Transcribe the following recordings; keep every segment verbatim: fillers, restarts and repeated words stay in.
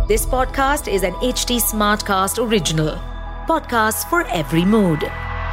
This podcast is an H T Smartcast original. Podcast for every mood.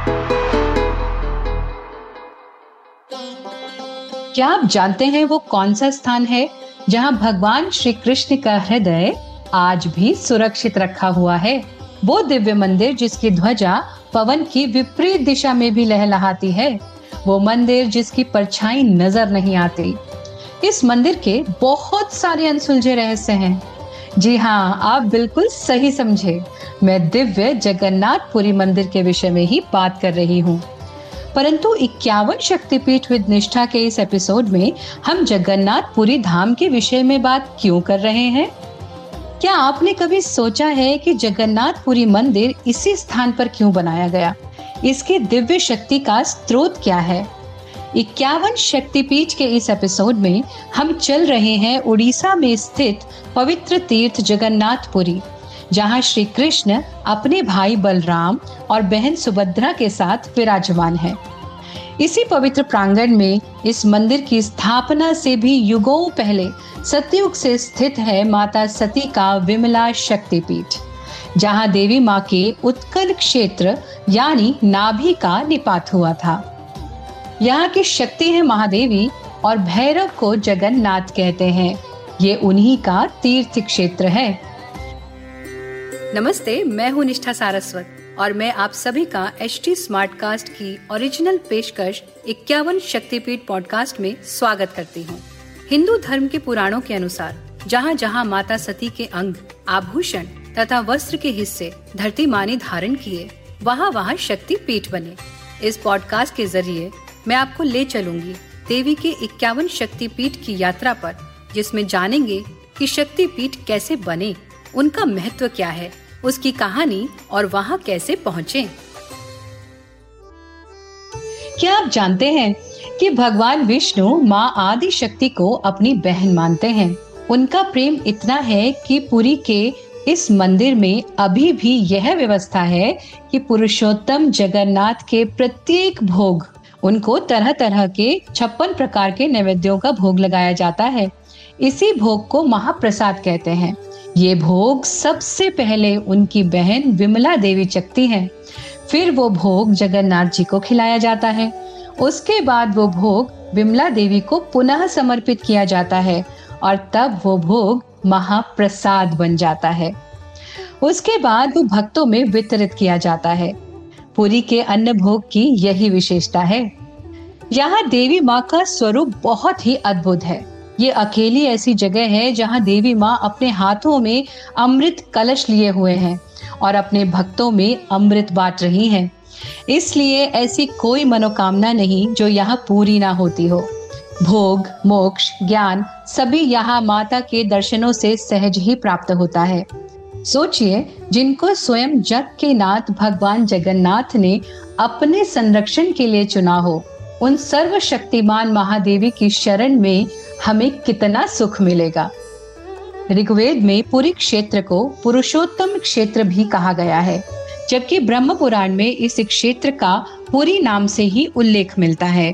क्या आप जानते हैं वो कौन सा स्थान है जहां भगवान श्री कृष्ण का हृदय आज भी सुरक्षित रखा हुआ है? वो दिव्य मंदिर जिसकी ध्वजा पवन की विपरीत दिशा में भी लहलहाती है, वो मंदिर जिसकी परछाई नजर नहीं आती। इस मंदिर के बहुत सारे अनसुलझे रहस्य हैं। जी हाँ, आप बिल्कुल सही समझे, मैं दिव्य जगन्नाथपुरी मंदिर के विषय में ही बात कर रही हूँ। परंतु इक्यावन शक्तिपीठ विद निष्ठा के इस एपिसोड में हम जगन्नाथपुरी धाम के विषय में बात क्यों कर रहे हैं? क्या आपने कभी सोचा है कि जगन्नाथपुरी मंदिर इसी स्थान पर क्यों बनाया गया? इसकी दिव्य शक्ति का स्रोत क्या है? इक्यावन शक्तिपीठ के इस एपिसोड में हम चल रहे हैं उड़ीसा में स्थित पवित्र तीर्थ जगन्नाथपुरी, जहां श्री कृष्ण अपने भाई बलराम और बहन सुभद्रा के साथ विराजमान है। इसी पवित्र प्रांगण में इस मंदिर की स्थापना से भी युगों पहले सतयुग से स्थित है माता सती का विमला शक्तिपीठ, जहां देवी माँ के उत्कल क्षेत्र यानी नाभि का निपात हुआ था। यहाँ की शक्ति है महादेवी और भैरव को जगन्नाथ कहते हैं। ये उन्हीं का तीर्थ क्षेत्र है। नमस्ते, मैं हूँ निष्ठा सारस्वत और मैं आप सभी का एच टी स्मार्टकास्ट की ओरिजिनल पेशकश इक्यावन शक्तिपीठ पॉडकास्ट में स्वागत करती हूँ। हिंदू धर्म के पुराणों के अनुसार जहाँ जहाँ माता सती के अंग, आभूषण तथा वस्त्र के हिस्से धरती माँ ने धारण किए, वहाँ वहाँ शक्तिपीठ बने। इस पॉडकास्ट के जरिए मैं आपको ले चलूंगी देवी के इक्यावन शक्तिपीठ की यात्रा पर, जिसमें जानेंगे कि शक्तिपीठ कैसे बने, उनका महत्व क्या है, उसकी कहानी और वहाँ कैसे पहुँचे। क्या आप जानते हैं कि भगवान विष्णु माँ आदि शक्ति को अपनी बहन मानते हैं? उनका प्रेम इतना है कि पुरी के इस मंदिर में अभी भी यह व्यवस्था है कि पुरुषोत्तम जगन्नाथ के प्रत्येक भोग उनको तरह तरह के छप्पन प्रकार के नैवेद्यों का भोग लगाया जाता है। इसी भोग को महाप्रसाद कहते हैं। ये भोग सबसे पहले उनकी बहन विमला देवी चखती हैं, फिर वो भोग जगन्नाथ जी को खिलाया जाता है। उसके बाद वो भोग विमला देवी को पुनः समर्पित किया जाता है और तब वो भोग महाप्रसाद बन जाता है। उसके बाद वो भक्तों में वितरित किया जाता है। पुरी के अन्न भोग की यही विशेषता है। यहाँ देवी माँ का स्वरूप बहुत ही अद्भुत है। ये अकेली ऐसी जगह है जहाँ देवी माँ अपने हाथों में अमृत कलश लिए हुए हैं और अपने भक्तों में अमृत बांट रही हैं। इसलिए ऐसी कोई मनोकामना नहीं जो यहाँ पूरी ना होती हो। भोग, मोक्ष, ज्ञान सभी यहाँ माता के दर्शनों से सहज ही प्राप्त होता है। सोचिए, जिनको स्वयं जग के नाथ भगवान जगन्नाथ ने अपने संरक्षण के लिए चुना हो, उन सर्वशक्तिमान महादेवी की शरण में हमें कितना सुख मिलेगा। ऋग्वेद में पुरी क्षेत्र को पुरुषोत्तम क्षेत्र भी कहा गया है, जबकि ब्रह्म पुराण में इस क्षेत्र का पुरी नाम से ही उल्लेख मिलता है।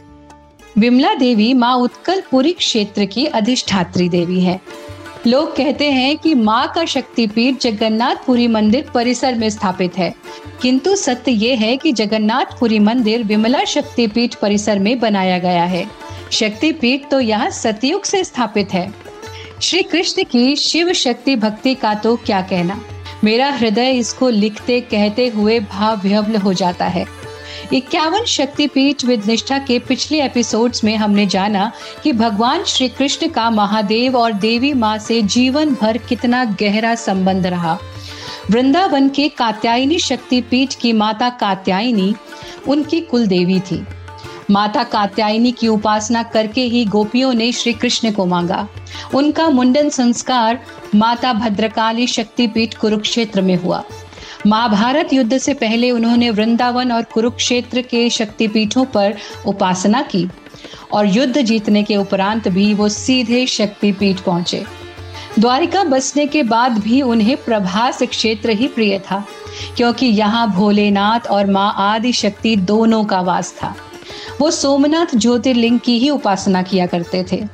विमला देवी माँ उत्कल पुरी क्षेत्र की अधिष्ठात्री देवी है। लोग कहते हैं कि माँ का शक्तिपीठ जगन्नाथपुरी मंदिर परिसर में स्थापित है, किंतु सत्य ये है कि जगन्नाथपुरी मंदिर विमला शक्तिपीठ परिसर में बनाया गया है। शक्तिपीठ तो यहाँ सतयुग से स्थापित है। श्री कृष्ण की शिव शक्ति भक्ति का तो क्या कहना, मेरा हृदय इसको लिखते कहते हुए भाव विह्वल हो जाता है। इक्यावन शक्तिपीठ विद निष्ठा के पिछले एपिसोड्स में हमने जाना कि भगवान श्री कृष्ण का महादेव और देवी माँ से जीवन भर कितना गहरा संबंध रहा। वृंदावन के कात्यायनी शक्तिपीठ की माता कात्यायनी उनकी कुल देवी थी। माता कात्यायनी की उपासना करके ही गोपियों ने श्री कृष्ण को मांगा। उनका मुंडन संस्कार माता भद्रकाली शक्तिपीठ कुरुक्षेत्र में हुआ। महाभारत युद्ध से पहले उन्होंने वृंदावन और कुरुक्षेत्र के शक्तिपीठों पर उपासना की और युद्ध जीतने के उपरांत भी वो सीधे शक्तिपीठ पहुंचे। द्वारिका बसने के बाद भी उन्हें प्रभास क्षेत्र ही प्रिय था, क्योंकि यहाँ भोलेनाथ और माँ आदि शक्ति दोनों का वास था। वो सोमनाथ ज्योतिर्लिंग की ही उपासना किया करते थे।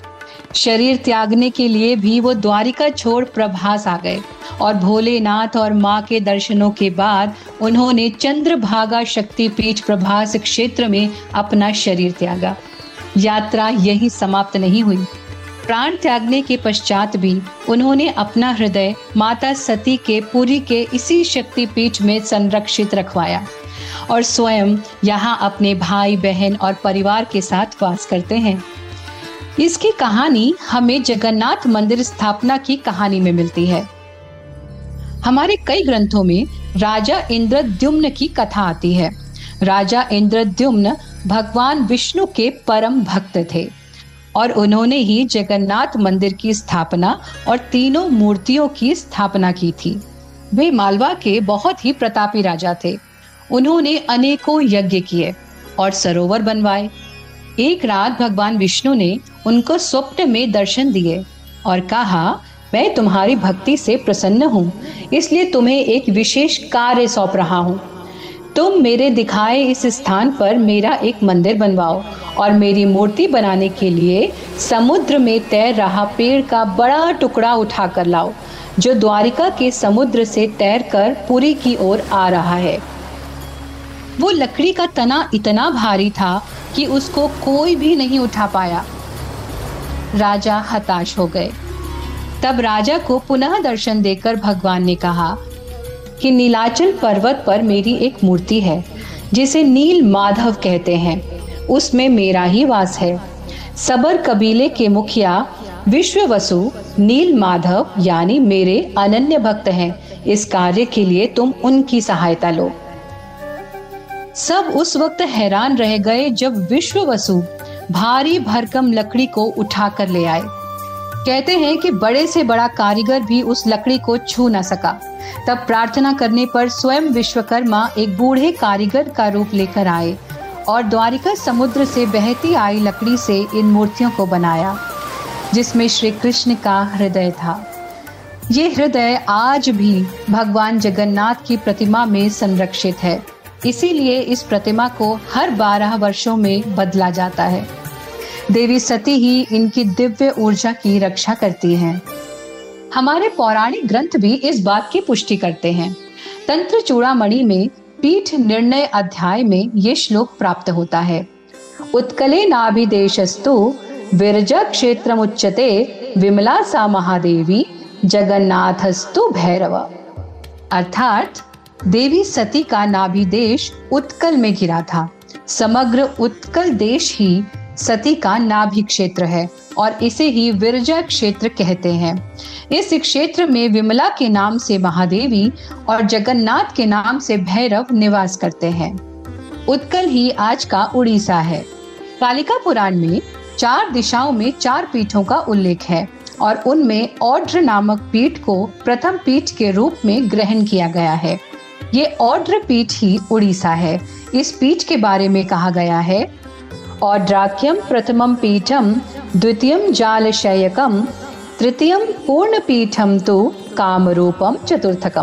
शरीर त्यागने के लिए भी वो द्वारिका छोड़ प्रभास आ गए और भोलेनाथ और माँ के दर्शनों के बाद उन्होंने चंद्रभागा शक्तिपीठ प्रभास क्षेत्र में अपना शरीर त्यागा। यात्रा यही समाप्त नहीं हुई। प्राण त्यागने के पश्चात भी उन्होंने अपना हृदय माता सती के पुरी के इसी शक्तिपीठ में संरक्षित रखवाया और स्वयं यहाँ अपने भाई बहन और परिवार के साथ वास करते हैं। इसकी कहानी हमें जगन्नाथ मंदिर स्थापना की कहानी में मिलती है। हमारे कई ग्रंथों में राजा इंद्रद्युम्न की कथा आती है। राजा इंद्रद्युम्न भगवान विष्णु के परम भक्त थे और उन्होंने ही जगन्नाथ मंदिर की स्थापना और तीनों मूर्तियों की स्थापना की थी। वे मालवा के बहुत ही प्रतापी राजा थे। उन्होंने अनेकों यज्ञ किए और सरोवर बनवाए। एक रात भगवान विष्णु ने उनको स्वप्न में दर्शन दिए और कहा, मैं तुम्हारी भक्ति से प्रसन्न हूँ, इसलिए तुम्हें एक विशेष कार्य सौंप रहा हूँ। तुम मेरे दिखाए इस स्थान पर मेरा एक मंदिर बनवाओ और मेरी मूर्ति बनाने के लिए समुद्र में तैर रहा पेड़ का बड़ा टुकड़ा उठा कर लाओ, जो द्वारिका के समुद्र से तैरकर पुरी की ओर आ रहा है। वो लकड़ी का तना इतना भारी था कि उसको कोई भी नहीं उठा पाया। राजा हताश हो गए। तब राजा को पुनः दर्शन देकर भगवान ने कहा कि नीलाचल पर्वत पर मेरी एक मूर्ति है जिसे नील माधव कहते हैं। उसमें मेरा ही वास है। सबर कबीले के मुखिया विश्ववसु नील माधव यानी मेरे अनन्य भक्त हैं। इस कार्य के लिए तुम उनकी सहायता लो। सब उस वक्त हैरान रह गए जब विश्ववसु भारी भरकम लकड़ी को उठाकर ले आए। कहते हैं कि बड़े से बड़ा कारीगर भी उस लकड़ी को छू न सका। तब प्रार्थना करने पर स्वयं विश्वकर्मा एक बूढ़े कारीगर का रूप लेकर आए और द्वारिका समुद्र से बहती आई लकड़ी से इन मूर्तियों को बनाया, जिसमें श्री कृष्ण का हृदय था। ये हृदय आज भी भगवान जगन्नाथ की प्रतिमा में संरक्षित है। इसीलिए इस प्रतिमा को हर बारह वर्षों में बदला जाता है। देवी सती ही इनकी दिव्य ऊर्जा की रक्षा करती हैं। हमारे पौराणिक ग्रंथ भी इस बात की पुष्टि करते हैं। तंत्र चूड़ामणि में पीठ निर्णय अध्याय में ये श्लोक प्राप्त होता है। उत्कले नाभिदेशस्तु विरजा क्षेत्रमुच्यते विमला सा महादेवी जगन्नाथस्तु भैरव। अर्थात देवी सती का नाभि देश उत्कल में घिरा था। समग्र उत्कल देश ही सती का नाभि क्षेत्र है और इसे ही विरजा क्षेत्र कहते हैं। इस क्षेत्र में विमला के नाम से महादेवी और जगन्नाथ के नाम से भैरव निवास करते हैं। उत्कल ही आज का उड़ीसा है। कालिका पुराण में चार दिशाओं में चार पीठों का उल्लेख है और उनमें औड्र नामक पीठ को प्रथम पीठ के रूप में ग्रहण किया गया है। ये औड्र पीठ ही उड़ीसा है। इस पीठ के बारे में कहा गया है, औड्राक्यम प्रथमम पीठम द्वितीयम जालशयकम तृतीयम पूर्ण पीठम तो कामरूपम चतुर्थकम।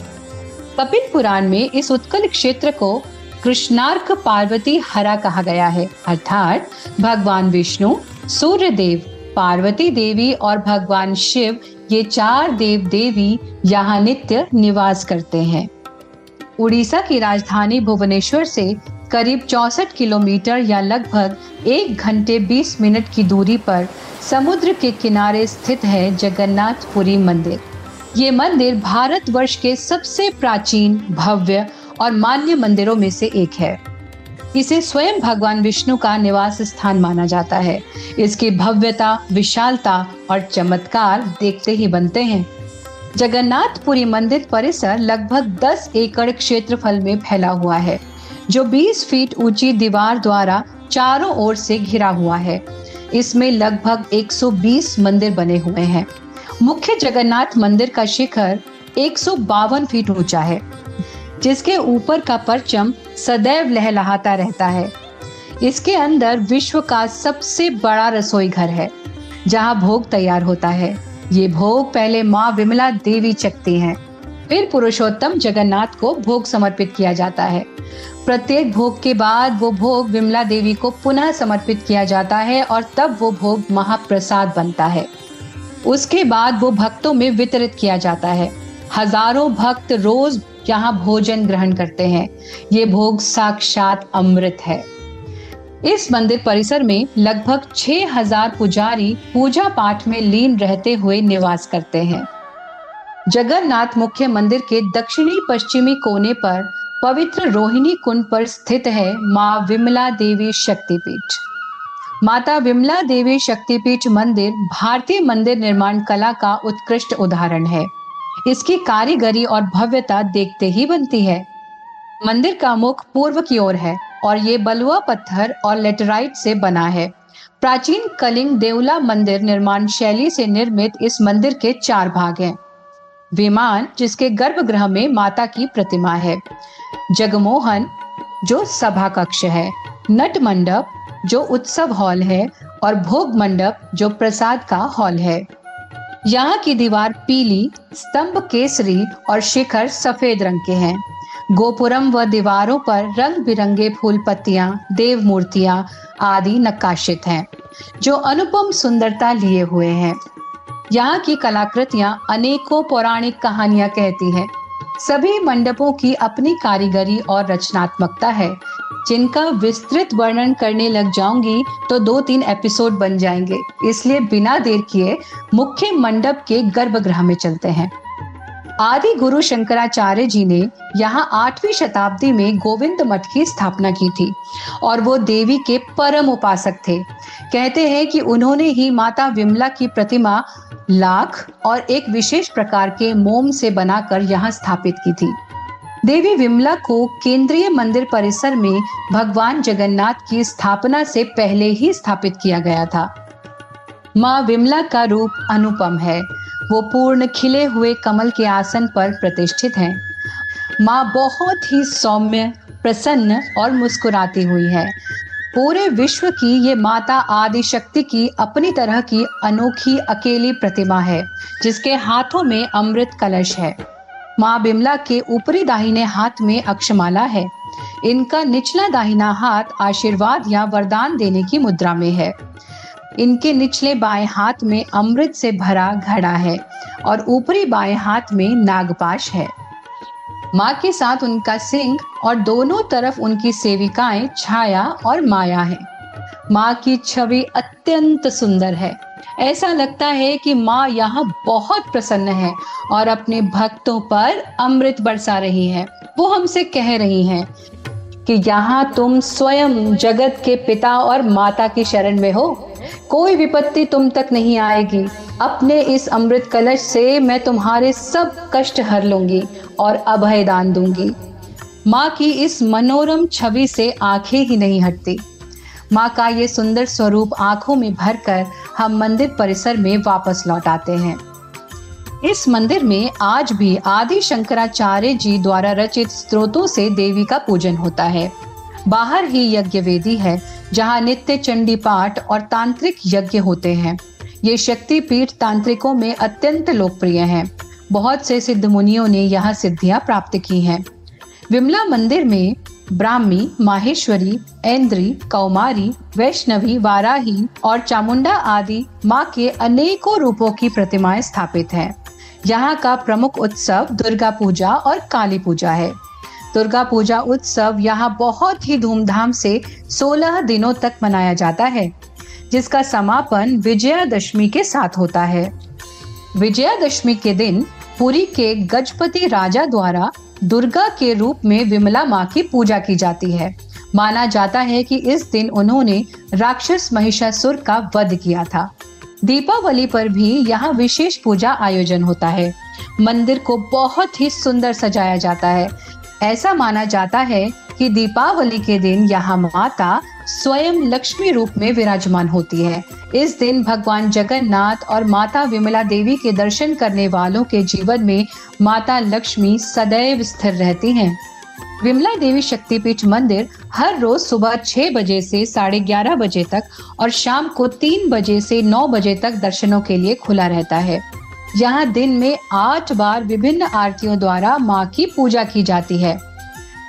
कपिल पुराण में इस उत्कल क्षेत्र को कृष्णार्क पार्वती हरा कहा गया है। अर्थात भगवान विष्णु, सूर्य देव, पार्वती देवी और भगवान शिव, ये चार देव देवी यहाँ नित्य निवास करते हैं। उड़ीसा की राजधानी भुवनेश्वर से करीब चौसठ किलोमीटर या लगभग एक घंटे बीस मिनट की दूरी पर समुद्र के किनारे स्थित है जगन्नाथपुरी मंदिर। ये मंदिर भारतवर्ष के सबसे प्राचीन, भव्य और मान्य मंदिरों में से एक है। इसे स्वयं भगवान विष्णु का निवास स्थान माना जाता है। इसकी भव्यता, विशालता और चमत्कार देखते ही बनते हैं। जगन्नाथपुरी मंदिर परिसर लगभग दस एकड़ क्षेत्रफल में फैला हुआ है, जो बीस फीट ऊंची दीवार द्वारा चारों ओर से घिरा हुआ है। इसमें लगभग एक सौ बीस मंदिर बने हुए हैं। मुख्य जगन्नाथ मंदिर का शिखर एक सौ बावन फीट ऊंचा है, जिसके ऊपर का परचम सदैव लहलहाता रहता है। इसके अंदर विश्व का सबसे बड़ा रसोई घर है, जहां भोग तैयार होता है। ये भोग पहले माँ विमला देवी चखती हैं, फिर पुरुषोत्तम जगन्नाथ को भोग समर्पित किया जाता है। प्रत्येक भोग के बाद वो भोग विमला देवी को पुनः समर्पित किया जाता है और तब वो भोग महाप्रसाद बनता है। उसके बाद वो भक्तों में वितरित किया जाता है। हजारों भक्त रोज यहाँ भोजन ग्रहण करते हैं। ये भोग साक्षात अमृत है। इस मंदिर परिसर में लगभग छह हजार पुजारी पूजा पाठ में लीन रहते हुए निवास करते हैं। जगन्नाथ मुख्य मंदिर के दक्षिणी पश्चिमी कोने पर पवित्र रोहिणी कुंड पर स्थित है माँ विमला देवी शक्तिपीठ। माता विमला देवी शक्तिपीठ मंदिर भारतीय मंदिर निर्माण कला का उत्कृष्ट उदाहरण है। इसकी कारीगरी और भव्यता देखते ही बनती है। मंदिर का मुख पूर्व की ओर है और ये बलुआ पत्थर और लेटराइट से बना है। प्राचीन कलिंग देवला मंदिर निर्माण शैली से निर्मित इस मंदिर के चार भाग हैं। विमान, जिसके गर्भगृह में माता की प्रतिमा है, जगमोहन जो सभा कक्ष है, नट मंडप जो उत्सव हॉल है और भोग मंडप जो प्रसाद का हॉल है। यहाँ की दीवार पीली, स्तंभ केसरी और शिखर सफेद रंग के हैं। गोपुरम व दीवारों पर रंग बिरंगे फूल पत्तियां, देव मूर्तियां आदि नक्काशित हैं, जो अनुपम सुंदरता लिए हुए हैं। यहाँ की कलाकृतियां अनेकों पौराणिक कहानियां कहती हैं। सभी मंडपों की अपनी कारीगरी और रचनात्मकता है, जिनका विस्तृत वर्णन करने लग जाऊंगी तो दो तीन एपिसोड बन जाएंगे। इसलिए बिना देर किए मुख्य मंडप के गर्भगृह में चलते हैं। आदि गुरु शंकराचार्य जी ने यहाँ आठवीं शताब्दी में गोविंद मठ की स्थापना की थी और वो देवी के परम उपासक थे। कहते हैं कि उन्होंने ही माता विमला की प्रतिमा लाख और एक विशेष प्रकार के मोम से बनाकर यहाँ स्थापित की थी। देवी विमला को केंद्रीय मंदिर परिसर में भगवान जगन्नाथ की स्थापना से पहले ही स्थापित किया गया था। माँ विमला का रूप अनुपम है। वो पूर्ण खिले हुए कमल के आसन पर प्रतिष्ठित हैं। माँ बहुत ही सौम्य, प्रसन्न और मुस्कुराती हुई है। पूरे विश्व की ये माता आदि शक्ति की अपनी तरह की अनोखी अकेली प्रतिमा है, जिसके हाथों में अमृत कलश है। माँ बिमला के ऊपरी दाहिने हाथ में अक्षमाला है। इनका निचला दाहिना हाथ आशीर्वाद या वरदान देने की मुद्रा में है। इनके निचले बाएं हाथ में अमृत से भरा घड़ा है और ऊपरी बाएं हाथ में नागपाश है। माँ के साथ उनका सिंह और दोनों तरफ उनकी सेविकाएं छाया और माया है। माँ की छवि अत्यंत सुंदर है। ऐसा लगता है कि माँ यहाँ बहुत प्रसन्न है और अपने भक्तों पर अमृत बरसा रही है। वो हमसे कह रही हैं कि यहाँ तुम स्वयं जगत के पिता और माता की शरण में हो। कोई विपत्ति तुम तक नहीं आएगी। अपने इस अमृत कलश से मैं तुम्हारे सब कष्ट हर लूंगी और अभय दान दूंगी। माँ की इस मनोरम छवि से आंखें ही नहीं हटती। माँ का ये सुंदर स्वरूप आंखों में भरकर हम मंदिर परिसर में वापस लौट आते हैं। इस मंदिर में आज भी आदि शंकराचार्य जी द्वारा रचित स्तोत्रों से देवी का पूजन होता है। बाहर ही यज्ञ वेदी है, जहाँ नित्य चंडी पाठ और तांत्रिक यज्ञ होते हैं। ये शक्ति पीठ तांत्रिकों में अत्यंत लोकप्रिय है। बहुत से सिद्ध मुनियों ने यहाँ सिद्धियां प्राप्त की हैं। विमला मंदिर में ब्राह्मी, माहेश्वरी, ऐन्द्री, कौमारी, वैष्णवी, वाराही और चामुंडा आदि माँ के अनेकों रूपों की प्रतिमाएं स्थापित हैं। यहाँ का प्रमुख उत्सव दुर्गा पूजा और काली पूजा है। दुर्गा पूजा उत्सव यहाँ बहुत ही धूमधाम से सोलह दिनों तक मनाया जाता है, जिसका समापन विजयादशमी के साथ होता है। विजयादशमी के दिन पुरी के गजपति राजा द्वारा दुर्गा के रूप में विमला माँ की पूजा की जाती है। माना जाता है कि इस दिन उन्होंने राक्षस महिषासुर का वध किया था। दीपावली पर भी यहाँ विशेष पूजा आयोजन होता है। मंदिर को बहुत ही सुंदर सजाया जाता है। ऐसा माना जाता है कि दीपावली के दिन यहाँ माता स्वयं लक्ष्मी रूप में विराजमान होती है। इस दिन भगवान जगन्नाथ और माता विमला देवी के दर्शन करने वालों के जीवन में माता लक्ष्मी सदैव स्थिर रहती हैं। विमला देवी शक्तिपीठ मंदिर हर रोज सुबह छह बजे से साढ़े ग्यारह बजे तक और शाम को तीन बजे से नौ बजे तक दर्शनों के लिए खुला रहता है। यहाँ दिन में आठ बार विभिन्न आरतियों द्वारा माँ की पूजा की जाती है।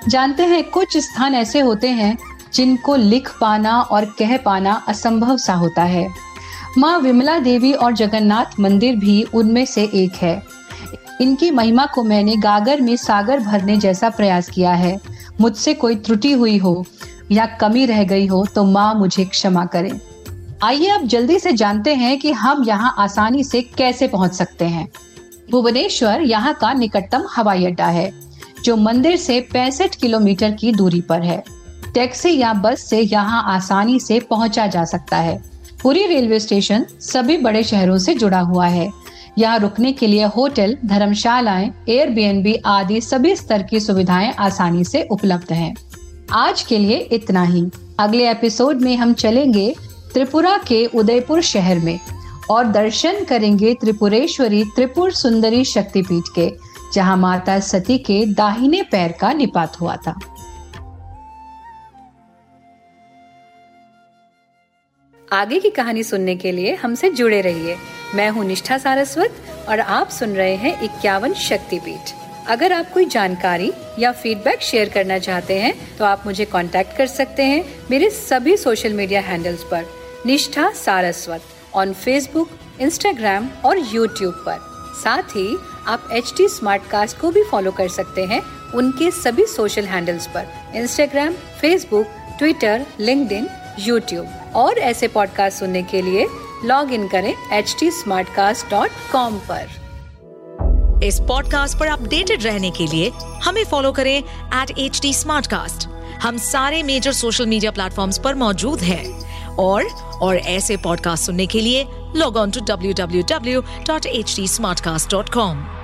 जानते हैं, कुछ स्थान ऐसे होते हैं जिनको लिख पाना और कह पाना असंभव सा होता है। माँ विमला देवी और जगन्नाथ मंदिर भी उनमें से एक है। इनकी महिमा को मैंने गागर में सागर भरने जैसा प्रयास किया है। मुझसे कोई त्रुटि हुई हो या कमी रह गई हो तो माँ मुझे क्षमा करें। आइए अब जल्दी से जानते हैं कि हम यहाँ आसानी से कैसे पहुँच सकते हैं। भुवनेश्वर यहाँ का निकटतम हवाई अड्डा है, जो मंदिर से पैंसठ किलोमीटर की दूरी पर है। टैक्सी या बस से यहाँ आसानी से पहुँचा जा सकता है। पुरी रेलवे स्टेशन सभी बड़े शहरों से जुड़ा हुआ है। यहाँ रुकने के लिए होटल, धर्मशालाएं, एयरबीएनबी आदि सभी स्तर की सुविधाएं आसानी से उपलब्ध हैं। आज के लिए इतना ही। अगले एपिसोड में हम चलेंगे त्रिपुरा के उदयपुर शहर में और दर्शन करेंगे त्रिपुरेश्वरी त्रिपुर सुंदरी शक्तिपीठ के, जहाँ माता सती के दाहिने पैर का निपात हुआ था। आगे की कहानी सुनने के लिए हमसे जुड़े रहिए। मैं हूँ निष्ठा सारस्वत और आप सुन रहे हैं इक्यावन शक्तिपीठ। अगर आप कोई जानकारी या फीडबैक शेयर करना चाहते हैं तो आप मुझे कांटेक्ट कर सकते हैं मेरे सभी सोशल मीडिया हैंडल्स पर, Nishtha Saraswat on Facebook, Instagram और यूट्यूब पर। साथ ही आप एच टी स्मार्टकास्ट को भी फॉलो कर सकते हैं उनके सभी सोशल हैंडल्स पर, Instagram, Facebook, Twitter, LinkedIn, YouTube. और ऐसे पॉडकास्ट सुनने के लिए लॉग इन करें H T smartcast dot com पर। इस पॉडकास्ट पर अपडेटेड रहने के लिए हमें फॉलो करें एट एच टी स्मार्टकास्ट। हम सारे मेजर सोशल मीडिया प्लेटफॉर्म्स पर मौजूद हैं। और और ऐसे पॉडकास्ट सुनने के लिए log on to W W W dot H T smartcast dot com.